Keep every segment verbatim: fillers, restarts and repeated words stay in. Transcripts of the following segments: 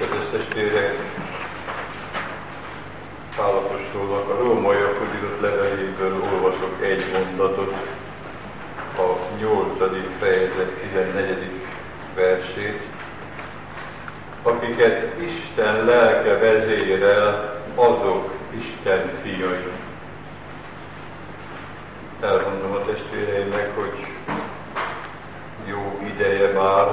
Kedves testvérek, Pál apostolnak a rómaiakhoz írott leveléből olvasok egy mondatot, a nyolcadik fejezet tizennegyedik versét. Akiket Isten lelke vezérel, azok Isten fiai. Elmondom a testvéreimnek, hogy jó ideje már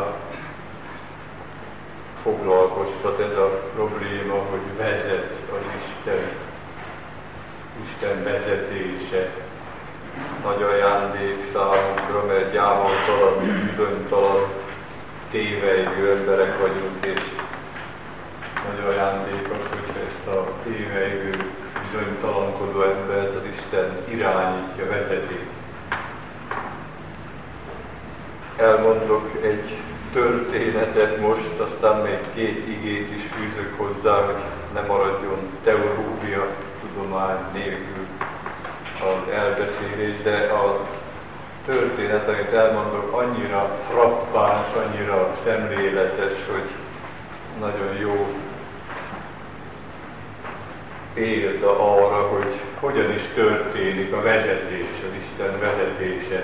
foglalkoztat ez a probléma, hogy vezet az Isten, Isten vezetése. Nagy ajándék számunkra, mert gyámoltalan, bizonytalan, tévejgő emberek vagyunk, és nagy ajándék az, hogy ezt a tévejgő, bizonytalankodó embert az Isten irányítja, vezeti. Elmondok egy történetet most, aztán még két igét is fűzök hozzá, hogy ne maradjon teológia, tudomány nélkül az elbeszélés, de a történet, amit elmondok, annyira frappáns, annyira szemléletes, hogy nagyon jó példa arra, hogy hogyan is történik a vezetés, az Isten vezetése.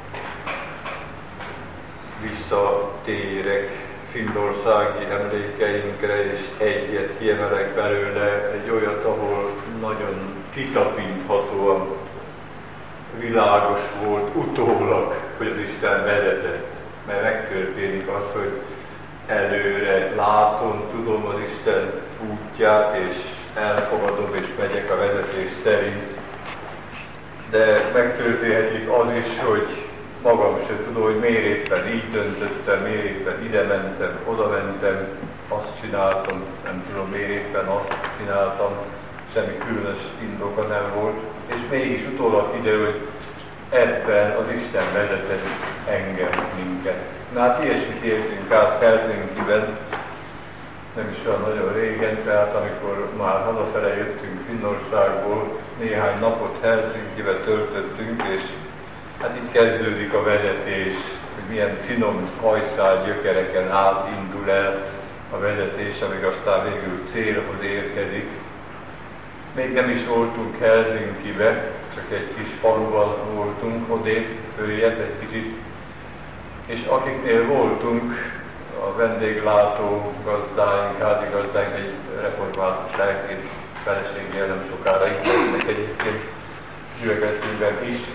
Visszatérek finnországi emlékeinkre, és egyet kiemelek belőle, egy olyat, ahol nagyon kitapinthatóan világos volt utólag, hogy az Isten vezetett. Mert megtörténik az, hogy előre látom, tudom az Isten útját, és elfogadom és megyek a vezetés szerint. De megtörténhetik az is, hogy magam sem tudom, hogy miért éppen így döntöttem, miért éppen ide mentem, oda mentem, azt csináltam, nem tudom miért éppen azt csináltam, semmi különös indoka nem volt, és mégis utólag kiderül, hogy ebben az Isten vezetett engem, minket. Na hát ilyesmit értünk át Helsinkiben, nem is olyan nagyon régen, tehát amikor már hazafele jöttünk Finnországból, néhány napot Helsinkibe töltöttünk, és hát itt kezdődik a vezetés, hogy milyen finom hajszál gyökereken át indul el a vezetés, amíg aztán végül célhoz érkezik. Még nem is voltunk Helsinkibe, csak egy kis faluban voltunk, odébb, följebb egy kicsit. És akiknél voltunk, a vendéglátó gazdáink, házigazdáink, egy református lelkész feleségével nem sokára itt lesznek egyébként gyülekezetünkben is.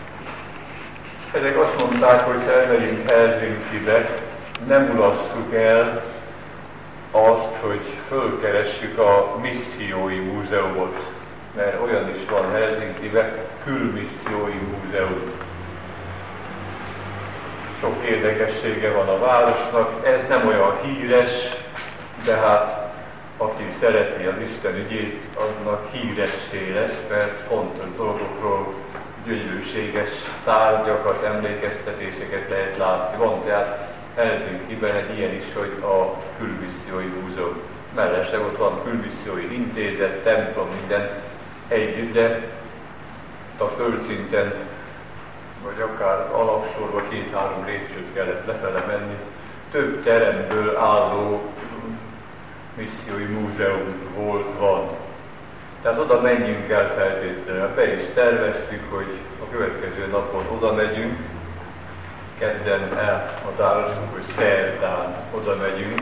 Ezek azt mondták, hogy ha elmegyünk Helsinkibe, nem ulasszuk el azt, hogy fölkeressük a missziói múzeumot, mert olyan is van Helsinkibe, külmissziói múzeum. Sok érdekessége van a városnak, ez nem olyan híres, de hát aki szereti az Isten ügyét, aznak híressé lesz, mert fontos dolgokról, gyönyörűséges tárgyakat, emlékeztetéseket lehet látni. Van tehát Helsinkiben egy ilyen is, hogy a külmissziói múzeum. Mellesleg ott van külmissziói intézet, templom, minden együtt, de a földszinten, vagy akár alapsorba két-három lépcsőt kellett lefele menni, több teremből álló missziói múzeum volt, van. Tehát oda menjünk el feltétlenül. Be is terveztük, hogy a következő napon oda megyünk, kedden elhatároztunk, hogy szerdán oda megyünk.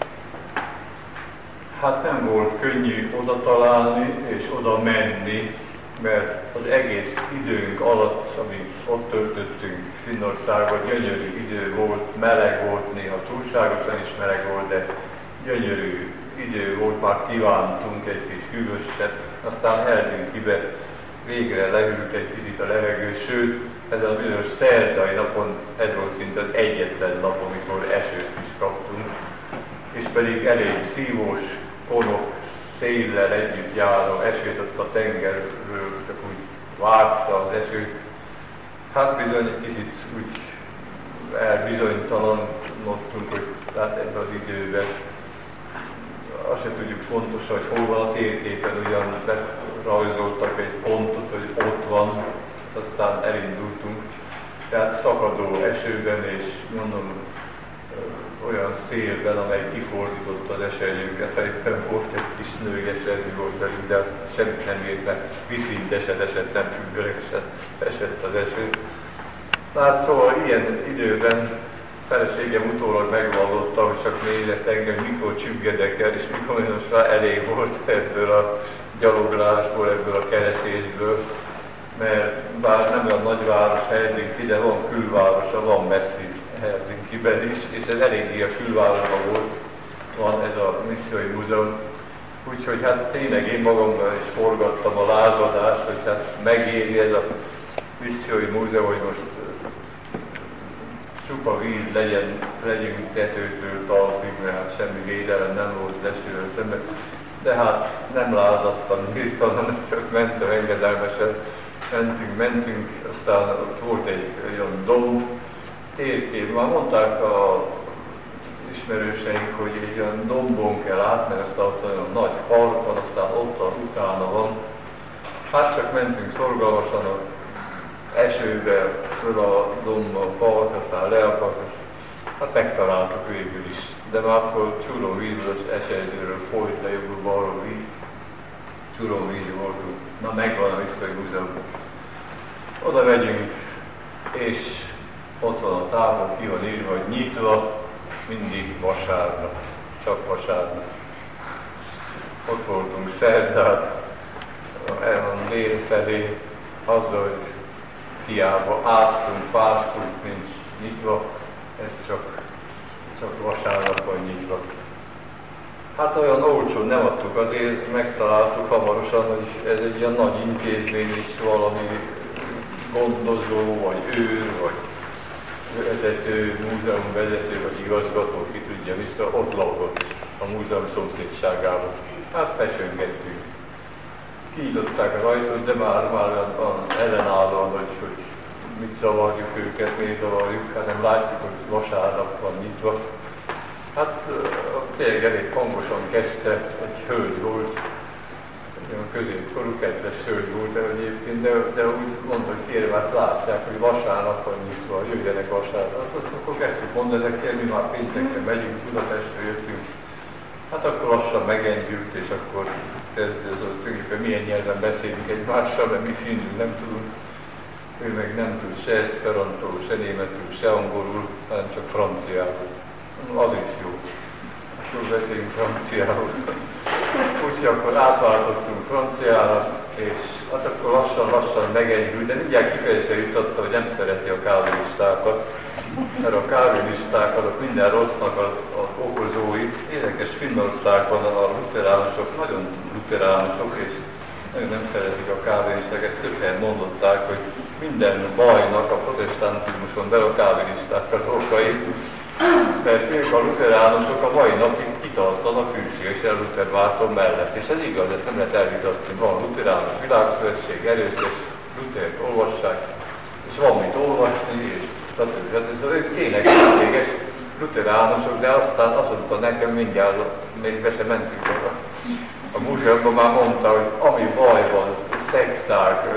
Hát nem volt könnyű oda találni és oda menni, mert az egész időnk alatt, amíg ott töltöttünk Finnországban, gyönyörű idő volt, meleg volt, néha túlságosan is meleg volt, de gyönyörű idő volt, már kívántunk egy kis hűvöset, aztán Helsinkibe végre lehűlt egy kicsit a levegő, sőt, ezen a bizonyos szerdai napon ez volt szinte az egyetlen nap, amikor esőt is kaptunk, és pedig elég szívós, konok, széllel együtt járó esőt, ott a tengerről csak úgy várta az esőt. Hát bizony egy kicsit úgy elbizonytalanodtunk, hogy hát ebben az időben azt se tudjuk pontosan, hogy hol van a térképen, ugyan rajzoltak egy pontot, hogy ott van, aztán elindultunk. Tehát szakadó esőben, és mondom, olyan szélben, amely kifordította az esernyőket. Éppen volt egy kis női esernyő volt velünk, de semmit nem ért, mert viszinteset esett, nem függőlegesen esett az eső. Hát szóval ilyen időben feleségem utólag megvallotta, hogy csak nézett engem, mikor csüggedek el, és mikor most már elég volt ebből a gyaloglásból, ebből a keresésből, mert bár nem olyan nagyváros Helsinki, de van külvárosa, van messzi Helsinkiben is, és ez eléggé a külvárosban volt, van ez a missziói múzeum. Úgyhogy hát tényleg én magamban is forgattam a lázadást, hogy hát megéri ez a missziói múzeum, hogy most csupa víz legyen, legyünk tetőtől talpig, mert hát semmi védelem nem volt esőről szemben. De hát nem lázadtam, bírtam, hanem csak mentem engedelmesen. Mentünk, mentünk, aztán ott volt egy olyan domb, térkép. Már mondták a ismerőseink, hogy egy olyan dombon kell átmenni, aztán ott olyan nagy park van, aztán ott a utána van. Hát csak mentünk szorgalmasan a esőbe, föl a domba a park, aztán le a park, hát megtaláltuk végül is. De már akkor Csuromvízből, az esernyőről folyt le jobbra-balra víz. Csuromvíz voltunk. Na, megvan a missziói múzeum. Oda megyünk, és ott van a tábla, ki van írva, hogy nyitva, mindig vasárnap, csak vasárnap. Ott voltunk szerdán, el van délfelé, azzal, hogy hiába áztunk, fáztunk, nincs nyitva, ez csak, csak vasárnap van nyitva. Hát olyan olcsón nem adtuk, azért megtaláltuk hamarosan, hogy ez egy ilyen nagy intézmény is, valami gondozó, vagy őr, vagy vezető, múzeum vezető, vagy igazgató, ki tudja vissza, ott lakott a múzeum szomszédságában. Hát fecsöngettünk. Kinyitották az ajtót, de már, már van ellenállóan, hogy, hogy mit zavarjuk őket, miért zavarjuk, hát nem látjuk, hogy vasárnap van nyitva. Hát tényleg elég hangosan kezdte, egy hölgy volt, egy olyan középkorú, kedves hölgy volt el egyébként, de, de úgy mondta, hogy kérem, hát látják, hogy vasárnap van nyitva, jöjjenek vasárnap. Hát akkor kezdtük mondani, de kérem, mi már péntekre megyünk, Budapestre jöttünk. Hát akkor lassan megengedjük, és akkor kezdődött, hogy milyen nyelven beszélünk egymással, mert mi finnül nem tudunk. Ő meg nem tud se eszperantól, se németül, se angolul, hanem csak franciául. Az is jó. Akkor beszélünk franciául. Úgyhogy akkor átváltottunk franciára, és hát akkor lassan-lassan megegyült, de mindjárt kifejezésre jutotta, hogy nem szereti a kálvinistákat, mert a kálvinisták azok minden rossznak az, az okozói. Érdekes, Finnországban a luteránusok nagyon luteránusok, és nagyon nem szeretik a kálvinisták, ezt több helyen mondották, hogy minden bajnak a protestantizmuson belül a kálvinisták az okai, mert ők a luteránusok a mai napig kitartanak hűségesen Luther-Márton mellett. És ez igaz, ezt nem lehet elvitatni. Van luteránus világszövetség, erőtes, Luthert olvassák, és van mit olvasni, és stb. Ez ők tényleg szükséges luteránusok, de aztán azt mondta nekem mindjárt, még be sem mentünk oda. A múzeumban már mondta, hogy ami baj van, szekták,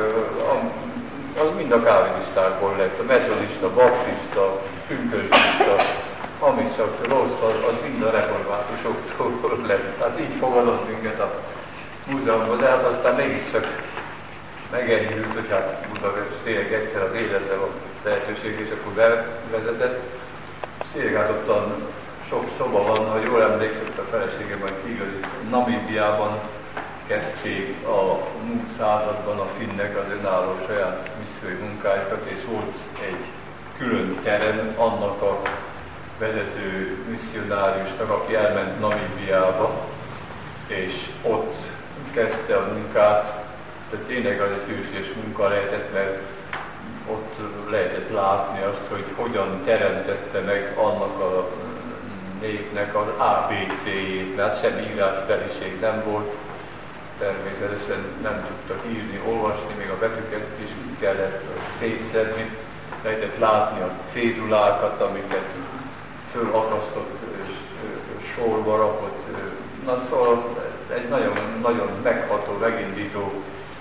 az mind a kálvinistákból lett, a metodista, baptista, pünkösdista, ami csak rossz, az, az mind a reformátusoktól lett. Tehát így fogadott minket a múzeumban, de hát aztán mégiscsak megegyült, hogy hát Budapest tényleg egyszer az életben a lehetőség, és akkor bevezetett. Tényleg hát ottan sok szoba van, ha jól emlékszem, a feleségem majd kigazít, Namíbiában kezdték a múlt században a finnek az önálló saját missziói munkájukat, és volt egy külön terem annak a vezető misszionáriusnak, aki elment Namíbiába, és ott kezdte a munkát. Tehát tényleg az egy hősies munka lehetett, mert ott lehetett látni azt, hogy hogyan teremtette meg annak a népnek az á bé cé-jét, mert semmi írásbeliség nem volt. Természetesen nem tudtak írni, olvasni, még a betűket is úgy kellett szétszedni. Lehetett látni a cédulákat, amiket fölakasztott és sorba rakott. Na szóval egy nagyon, nagyon megható, megindító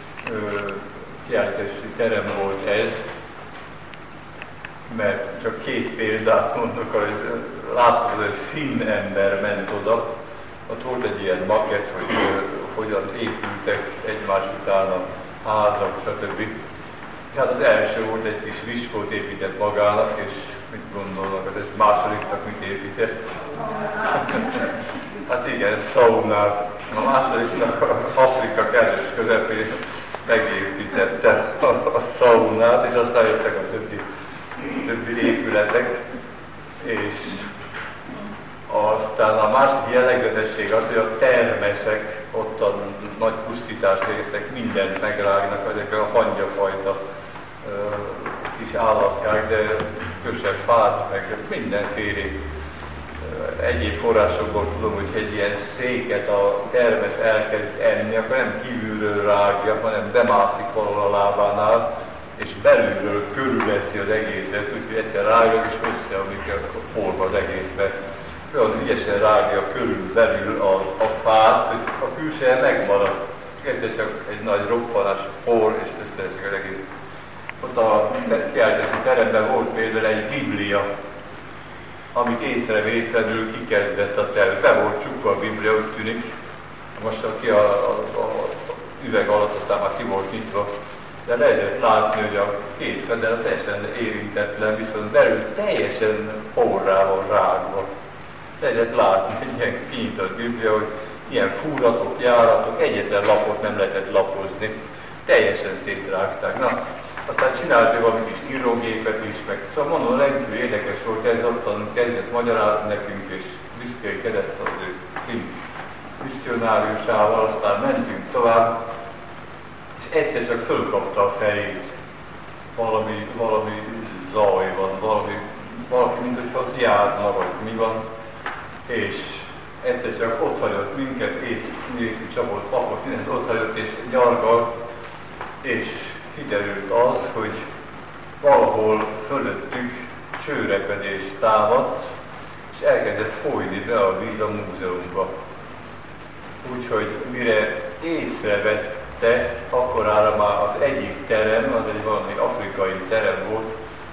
kiállítási terem volt ez, mert csak két példát mondok, hogy láthatod, hogy finn ember ment oda, ott volt egy ilyen makett, hogy uh, hogyan épültek egymás után a házak, stb. Hát az első volt, egy kis viskót épített magának, és mit gondolnak, hogy ez másodiknak mit épített? Hát igen, szaunát. A másodiknak Afrika kellős közepén megépítette a, a szaunát, és aztán jöttek a többi, többi épületek, és aztán a másik jellegzetesség az, hogy a termesek ott a nagy pusztítást végeztek, mindent megrágnak, ezek a hangyafajta uh, kis állatkák, de kösebb fát, meg mindenféle uh, egyéb forrásokból tudom, hogy egy ilyen széket a termesz elkezd enni, akkor nem kívülről rágja, hanem bemászik valahol a lábánál, és belülről körülveszi az egészet, úgyhogy egyszer rágja, és összeomlik a porba az egészbe. Az ügyesen rágja körül, belül a, a fát, hogy a külseje megmarad. Ez csak egy nagy roppanás por, és összeesik az egész. Ott a kiállítási teremben volt például egy Biblia, amit észrevétlenül kikezdett a terv. Be volt csukva a Biblia, úgy tűnik. Most aki a, a, a, a üveg alatt aztán már ki volt nyitva. De lehetett látni, hogy a két fedel teljesen érintetlen, viszont belül teljesen porrá van rágva. Lehetett látni egy ilyen kinyitott Biblia, hogy ilyen fúratok, járatok, egyetlen lapot nem lehetett lapozni. Teljesen szétrágták. Na, aztán csináltak valami kis írógépet is, meg szóval mondom, rendkívül érdekes volt, ez ottan kezdett magyarázni nekünk, és büszkélkedett az ő misszionáriusával, aztán mentünk tovább, és egyszer csak fölkapta a fejét. Valami, valami zaj van, valami, valaki, mint hogyha az járna, vagy mi van, és egyszer csak ott hagyott minket, ész nélkül csapott papot, mindent ott hagyott és nyargalt, és kiderült az, hogy valahol fölöttük csőrepedés támadt, és elkezdett folyni be a víz a múzeumba. Úgyhogy mire észrevette, akkorára már az egyik terem, az egy valami afrikai terem volt,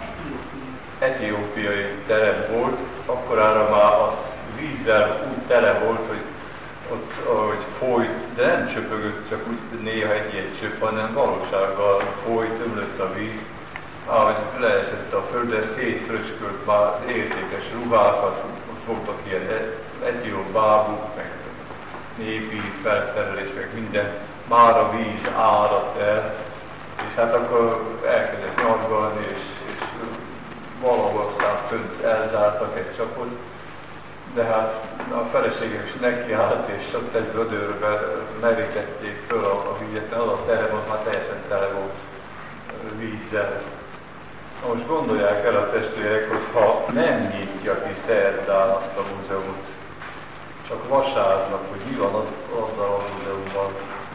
etiópiai terem volt, akkorára már az vízzel úgy tele volt, hogy ott ahogy folyt, de nem csöpögött, csak úgy néha egy-egy csöpp, hanem valósággal folyt, ömlött a víz. Ahogy leesett a földre, szétfröcskölt már értékes ruhákat, ott voltak ilyen etióp bábuk, meg népi felszerelés, meg minden. Már a víz áradt el, és hát akkor elkezdett nyargalni, és, és valahol aztán fönt elzártak egy csapot. De hát a feleségem is nekiállt, és ott egy vödörbe merítették föl a, a vizet, az a terem az már teljesen tele volt vízzel. Na most gondolják el a testvérek, hogy ha nem nyitja ki szerdán azt a múzeumot, csak vasárnap, hogy mi van az, azzal a múzeumban.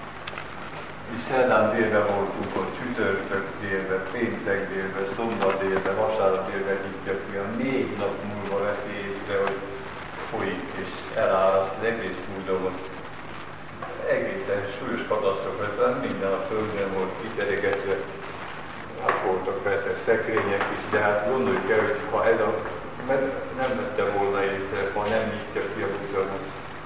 És szerdán délben voltunk ott, csütörtök délben, péntek délben, szombat délben, vasárnap délben nyitja ki, a négy nap múlva veszi észre, hogy folyik és eláraszt az egész múzeumot. Egészen súlyos katasztrófa, minden a földön volt kiteregetve. Hát voltak persze szekrények is, de hát gondoljuk el, hogy ha ez a nem vette volna észre, ha nem nyitja ki a múzeumot.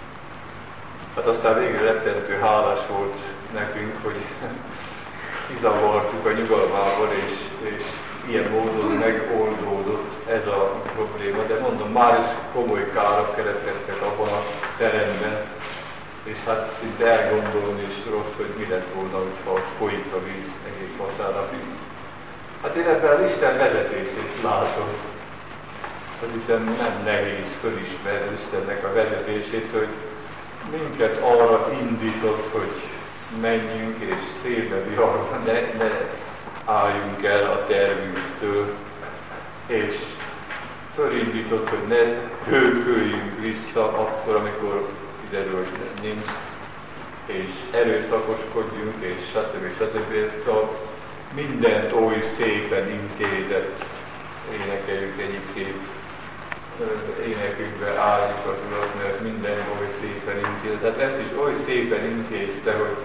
Hát aztán végül rettentő hálás volt nekünk, hogy kizavartuk a nyugalmából, és, és ilyen módon megoldódott ez a probléma, de mondom, már is komoly károk keletkeztek abban a teremben, és hát szinte elgondolni is rossz, hogy mi lett volna, ha folyik a víz egész vasárnapig. Hát én ebben az Isten vezetését látom, hiszen nem nehéz fölismerni Istennek a vezetését, hogy minket arra indított, hogy menjünk és szélbe viharban, ne, ne álljunk el a tervünktől, és fölindított, hogy ne hőköljünk vissza akkor, amikor kiderül, hogy nincs, és erőszakoskodjunk, és stb. stb. Szóval mindent oly szépen intézett, énekeljük egyik szép énekünkbe álljuk az Urat, mert minden oly szépen intézett. Tehát ezt is oly szépen intézte, hogy,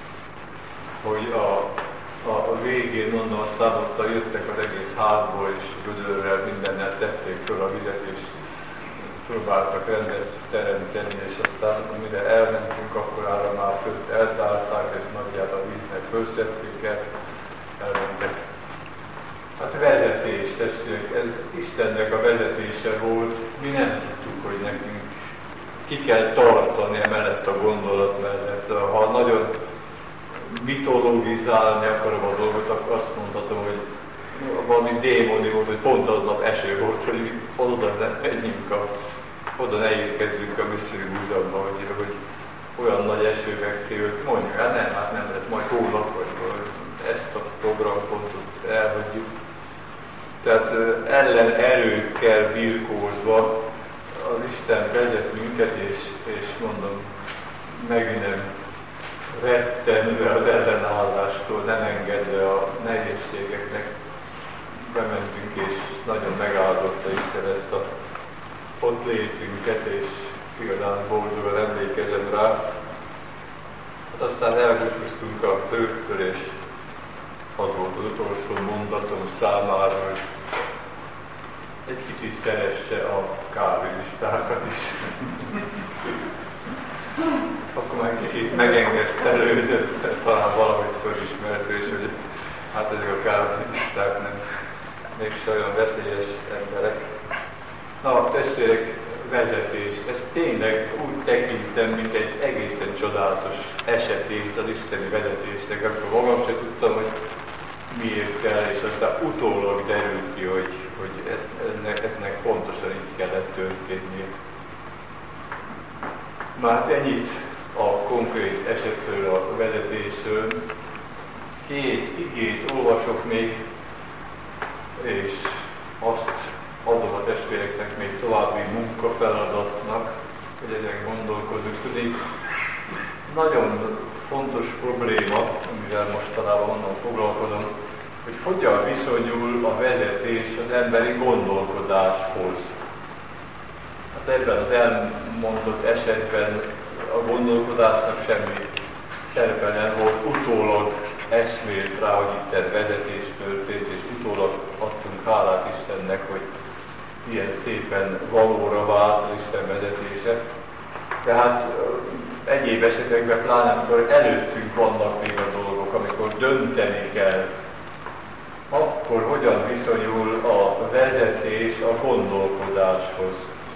hogy a, a, a végén mondom, aztán ott jöttek az egész házból, és gödörrel mindennel szedték föl a vizet, és próbáltak rendet teremteni, és aztán mire elmentünk, akkor arra már fönt eltárták, és nagyjából a víznek fölszedték el, elmentek. Hát vezetés, testvérek, ez Istennek a vezetése volt, mi nem tudtuk, hogy nekünk ki kell tartani emellett a gondolat mellett. Ha nagyon mitologizálni akarom a dolgot, akkor azt mondhatom, hogy valami démoni volt, hogy pont aznap eső volt, hogy oda ne menjünk, a, oda ne érkezzünk a Mystery Múzeumba, hogy, hogy olyan nagy eső veszi, hogy mondjuk, hát nem, hát nem lesz, majd holnap, vagy ezt a programpontot elhagyjuk. Tehát ellen erőkkel birkózva az Isten vezet minket, és, és mondom, megint nem rettenve az ellenállástól, nem engedve a nehézségeknek, bementünk, és nagyon megáldotta Isten ezt a ott létünket, és igazán boldogan emlékezem rá. Hát aztán elbúcsúztunk a főktől, és az volt az utolsó mondatom számára, hogy egy kicsit szeresse a kávélistákat is. Akkor már kicsit megengesztelődött, talán valahogy fölismertő is, hogy hát ezek a kávélisták nem mégse olyan veszélyes emberek. Na, testvérek, vezetés, ezt tényleg úgy tekintem, mint egy egészen csodálatos esetét az isteni vezetésnek, akkor magam sem tudtam, hogy miért kell, és aztán utólag derült ki, hogy, hogy ez, ennek, eznek pontosan így kellett történnie. Már ennyit a konkrét esetről, a vezetésről. Két igét olvasok még, és azt adom a testvéreknek még további munkafeladatnak, hogy ezen gondolkozunk. Tudni, nagyon fontos probléma, amivel mostanában onnan foglalkozom, hogy hogyan viszonyul a vezetés az emberi gondolkodáshoz. Hát ebben az elmondott esetben a gondolkodásnak semmi szerepe nem volt, utólag eszmélt rá, hogy itt vezetés történt, és utólag adtunk hálát Istennek, hogy ilyen szépen valóra vált az Isten vezetése. Tehát egyéb esetekben, pláne amikor előttünk vannak még a dolgok, amikor dönteni kell, akkor hogyan viszonyul a vezetés a gondolkodáshoz.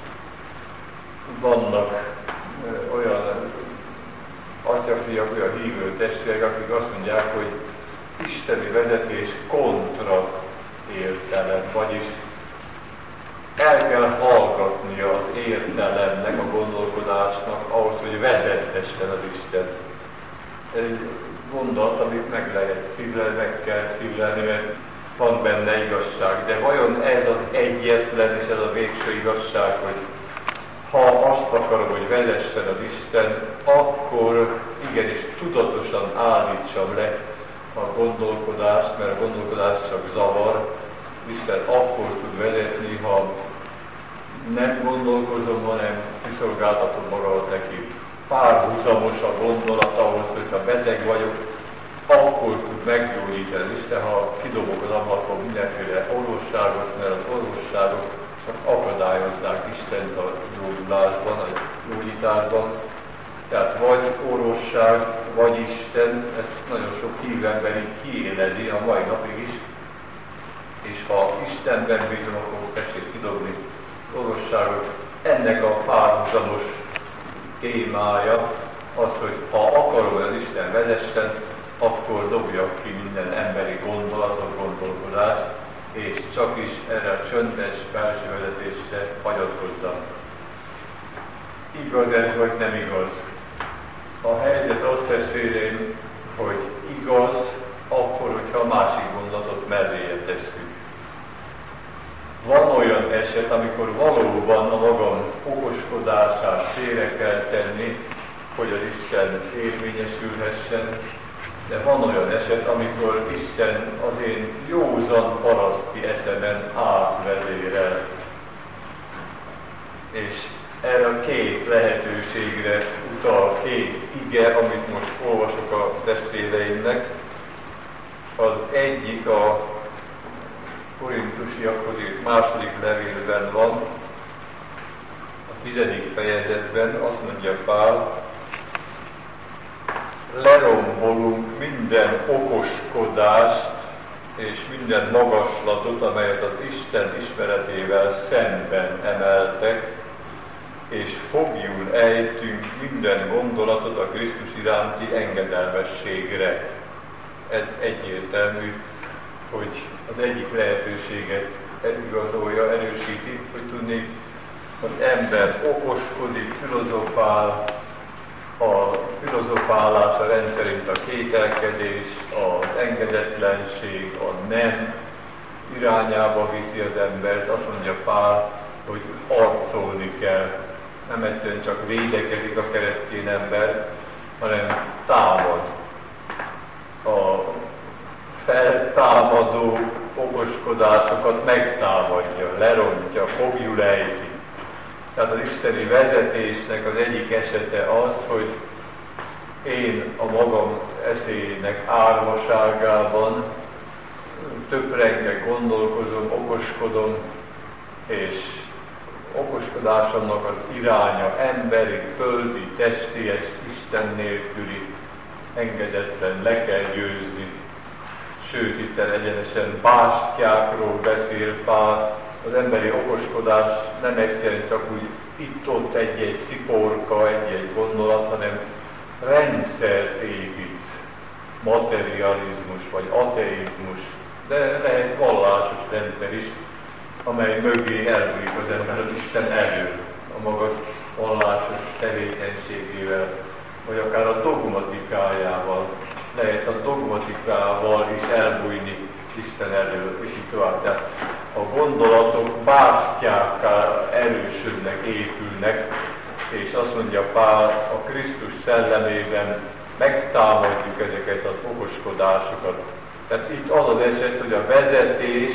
Vannak olyan atyafiak, olyan hívő testvérek, akik azt mondják, hogy isteni vezetés kontra értelem, vagyis el kell hallgatni az értelemnek, a gondolkodásnak ahhoz, hogy vezethessen az Isten. Ez egy gondolat, amit meg lehet szívlelni, meg kell szívlelni, mert van benne igazság. De vajon ez az egyetlen és ez a végső igazság, hogy ha azt akarom, hogy vezessen az Isten, akkor igenis tudatosan állítsam le a gondolkodást, mert a gondolkodás csak zavar. Isten akkor tud vezetni, ha nem gondolkozom, hanem kiszolgáltatom magamat neki. Párhuzamos a gondolat ahhoz, hogyha beteg vagyok, akkor tud meggyógyítani Isten, ha kidobok az ablakon mindenféle orvosságot, mert az orvosságok csak akadályozzák Istent a gyógyulásban, a gyógyításban. Tehát vagy orvosság, vagy Isten, ezt nagyon sok hívember így kiélezi a mai napig is. És ha Istenben bízom, akkor tessék kidobni orvosságot. Ennek a párhuzamos témája az, hogy ha akarom, hogy az Isten vezessen, akkor dobjak ki minden emberi gondolatot, gondolkodást, és csak is erre a csöndes belső vezetésre hagyatkozzam. Igaz ez, vagy nem igaz? A helyzet az, testvéreim, hogy igaz, akkor, hogyha a másik gondolatot melléje tesszük. Van olyan eset, amikor valóban a magam okoskodását félre kell tenni, hogy az Isten érvényesülhessen, de van olyan eset, amikor Isten az én józan paraszti eszemen átvezérel. És erre a két lehetőségre utal két ige, amit most olvasok a testvéreimnek. Az egyik a Korintusiakhoz írt második levélben van, tizedik fejezetben azt mondja Pál, lerombolunk minden okoskodást és minden magaslatot, amelyet az Isten ismeretével szemben emeltek, és foglyul ejtünk minden gondolatot a Krisztus iránti engedelmességre. Ez egyértelmű, hogy az egyik lehetőséget igazolja, erősíti, hogy tudni, az ember okoskodik, filozofál, a filozofálása rendszerint a kételkedés, az engedetlenség, a nem irányába viszi az embert. Azt mondja Pál, hogy harcolni kell. Nem egyszerűen csak védekezik a keresztény ember, hanem támad. A feltámadó okoskodásokat megtámadja, lerontja, foglyul ejti. Tehát az isteni vezetésnek az egyik esete az, hogy én a magam eszének árvaságában töprengek, gondolkozom, okoskodom, és okoskodásomnak az iránya emberi, földi, testies, Isten nélküli, engedetlen, le kell győzni. Sőt, itt egyenesen bástyákról beszél Pál. Az emberi okoskodás nem egyszerűen csak úgy itt-ott egy-egy sziporka, egy-egy gondolat, hanem rendszert épít, materializmus vagy ateizmus, de lehet vallásos rendszer is, amely mögé elbújik az ember az Isten elől, a maga vallásos tevékenységével, vagy akár a dogmatikájával. Lehet a dogmatikával is elbújni Isten elől, és így tovább. Tehát a gondolatok bástyákká erősödnek, épülnek, és azt mondja Pál, a Krisztus szellemében megtámadjuk ezeket az okoskodásokat. Tehát itt az az eset, hogy a vezetés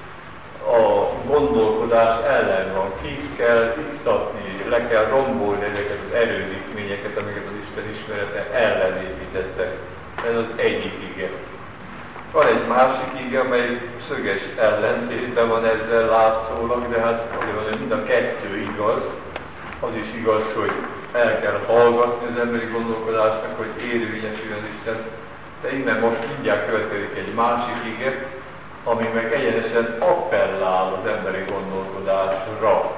a gondolkodás ellen van. Ki kell iktatni, le kell rombolni ezeket az erődítményeket, amiket az Isten ismerete ellen építettek. Ez az egyik ige. Van egy másik ige, amely szöges ellentétben van ezzel látszólag, de hát azért van, hogy mind a kettő igaz. Az is igaz, hogy el kell hallgatni az emberi gondolkodásnak, hogy érvényesül az Isten. De innen most mindjárt következik egy másik ige, ami meg egyenesen appellál az emberi gondolkodásra.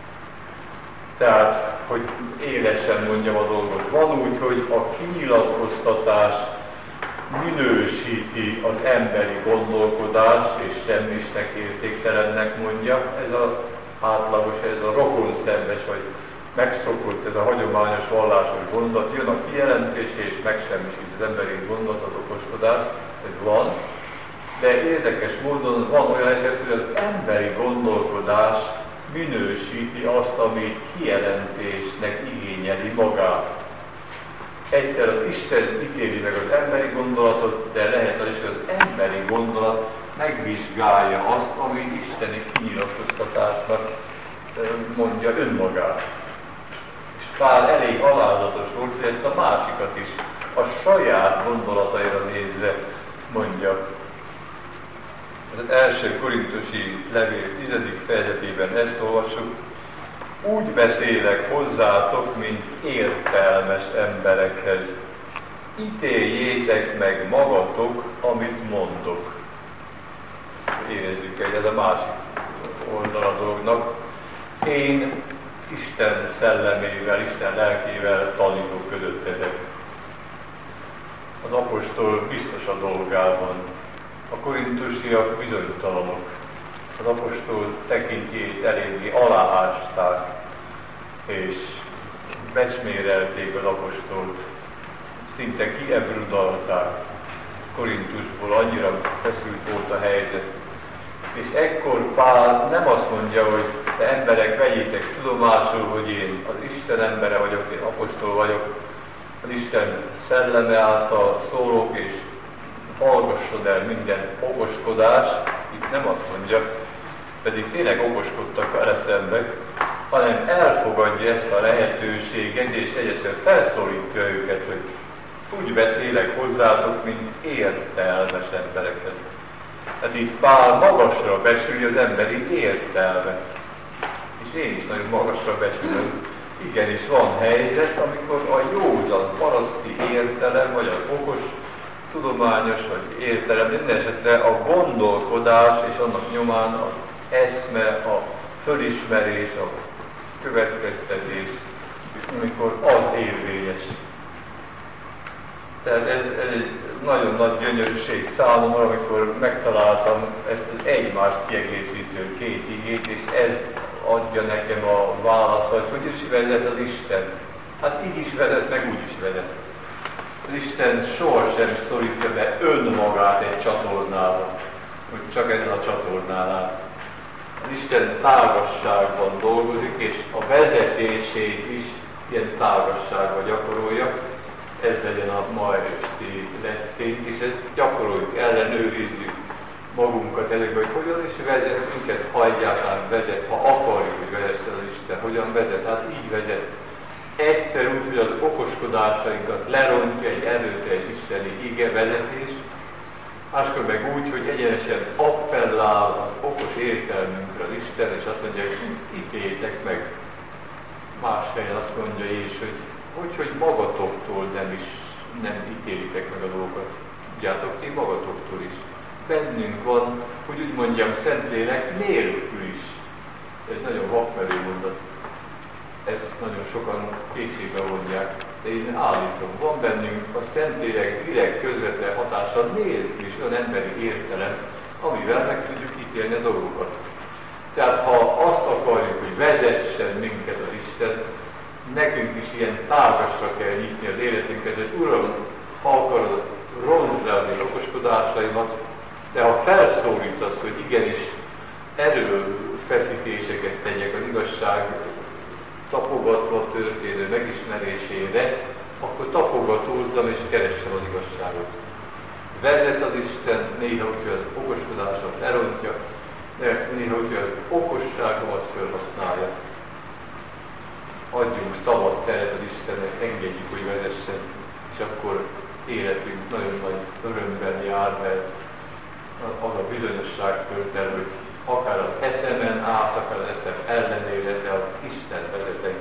Tehát, hogy élesen mondjam a dolgot. Van úgy, hogy a kinyilatkoztatás minősíti az emberi gondolkodást, és semmisnek, értéktelennek mondja. Ez az átlagos, ez a rokonszenves, vagy megszokott, ez a hagyományos vallásos gondolat. Jön a kijelentés, és megsemmisít az emberi gondolat, az okoskodás. Ez van. De érdekes módon van olyan eset, hogy az emberi gondolkodás minősíti azt, ami kijelentésnek igényeli magát. Egyszer az Isten ítéli meg az emberi gondolatot, de lehet az is, hogy az emberi gondolat megvizsgálja azt, ami isteni kinyilatkoztatásnak mondja önmagát. És Pál elég alázatos volt, hogy ezt a másikat is a saját gondolataira nézve mondja. Az első korintusi levél tizedik fejezetében ezt olvassuk. Úgy beszélek hozzátok, mint értelmes emberekhez. Ítéljétek meg magatok, amit mondok. Érezzük el, ez a másik oldal a dolognak. Én Isten szellemével, Isten lelkével tanítok közöttetek. Az apostol biztos a dolgában. A korintusiak bizonytalanok. Az apostol tekintjét eléggé aláásták, és becsmérelték az apostolt, szinte kiebrudalták. Korintusból annyira feszült volt a helyzet. És ekkor Pál nem azt mondja, hogy te emberek, vegyétek tudomásul, hogy én az Isten embere vagyok, én apostol vagyok, az Isten szelleme által szólok, és hallgassad el minden okoskodás, itt nem azt mondja, pedig tényleg okoskodtak vele szembe, hanem elfogadja ezt a lehetőséget, és egyszerűen felszólítja őket, hogy úgy beszélek hozzátok, mint értelmes emberekhez. Hát itt Pál magasra becsüli az emberi értelmet. És és én is nagyon magasra becsülöm. Igenis van helyzet, amikor a józan paraszti értelem, vagy az okos, tudományos, vagy értelem, minden esetre a gondolkodás és annak nyomán az eszme, a fölismerés, a következtetés, amikor az érvényes. Tehát ez, ez egy nagyon nagy gyönyörűség számomra, amikor megtaláltam ezt az egymást kiegészítő két igét, és ez adja nekem a választ, hogy hogy is vezet az Isten. Hát így is vezet, meg úgy is vezet. Az Isten sohasem szorítja be önmagát egy csatornára, hogy csak ezen a csatornánál. Az Isten tágasságban dolgozik, és a vezetését is ilyen tágasságban gyakorolja. Ez legyen a ma esti leckénk, és ezt gyakoroljuk, ellenőrizzük magunkat ezekben, hogy hogyan is vezet minket, ha egyáltalán vezet, ha akarjuk, hogy vezesse az Isten, hogyan vezet, hát így vezet. Egyszer úgy, hogy az okoskodásainkat lerontja egy erőteljes isteni ige vezetés, máskor meg úgy, hogy egyenesen appellál az okos értelmünkre az Isten, és azt mondja, hogy ítéljétek meg. Más helyen azt mondja Jézus, hogy hogy, hogy magatoktól nem is nem ítélitek meg a dolgokat. Tudjátok, ti magatoktól is. Bennünk van, hogy úgy mondjam, Szentlélek nélkül is. Ez nagyon vakmerő mondat. Ezt nagyon sokan kétségbe vonják, de én állítom, van bennünk a Szentlélek direkt közvetlen hatása nélkül is olyan emberi értelem, amivel meg tudjuk ítélni a dolgokat. Tehát ha azt akarjuk, hogy vezessen minket az Isten, nekünk is ilyen tágasra kell nyitni az életünket, hogy Uram, ha akarod, rontsd le az én okoskodásaimat, de ha felszólítasz, hogy igenis erőfeszítéseket tegyek az igazság tapogatva történő megismerésére, akkor tapogatózzam és keressem az igazságot. Vezet az Isten, néha úgy, hogy az okoskodásomat elrontja, de néha úgy, hogy az okosságomat felhasználja. Adjunk szabad teret az Istennek, engedjük, hogy vezessen, és akkor életünk nagyon nagy örömben jár, mert az a bizonyosság tölt el, hogy akár az eszemen át, akár az eszem ellenére, de az Isten vezet